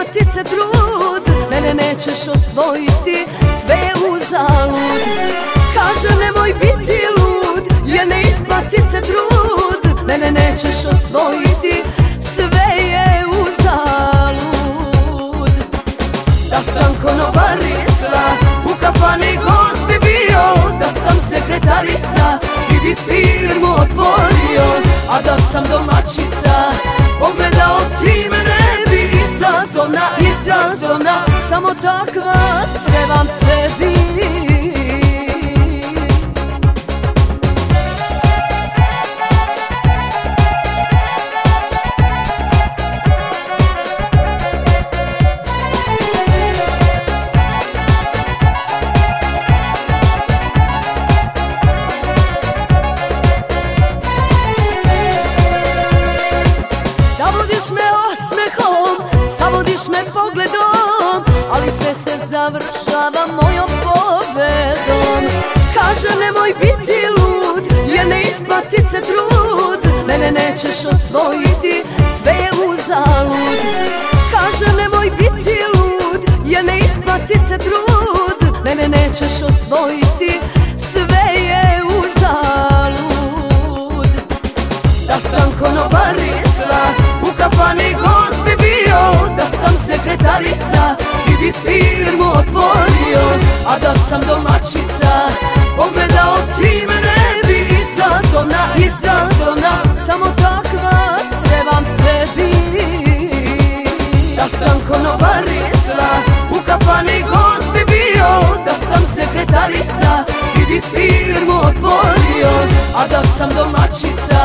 isplati se trud, mene nećeš osvojiti, sve je uzalud. Kaže nemoj biti lud, jer ne isplati se trud, mene nećeš osvojiti, sve je uzalud. Da sam konobarica, u kafani gost bi bio, da sam sekretarica, ti bi firmu otvorio, a da sam domaćica, pogledao ti me ne bi, izazovna, izazovna, samo takva trebam tebi. Zavodiš me osmehom, zavodiš me pogledom, ali sve se završava mojom pobedom. Kaže nemoj biti lud, jer ne isplati se trud, mene nećeš osvojiti, sve je uzalud. Kaže nemoj biti lud, jer ne isplati se trud, mene nećeš osvojiti, sve je uzalud. Da sam konobarica, u kafani gost bi bio, da sam sekretarica, ti bi firmu otvorio, a da sam domaćica, pogledao ti me ne bi, izazovna, izazovna, samo takva trebam tebi. Da sam konobarica, u kafani gost bi bio, da sam sekretarica, ti bi firmu otvorio, a da sam domaćica,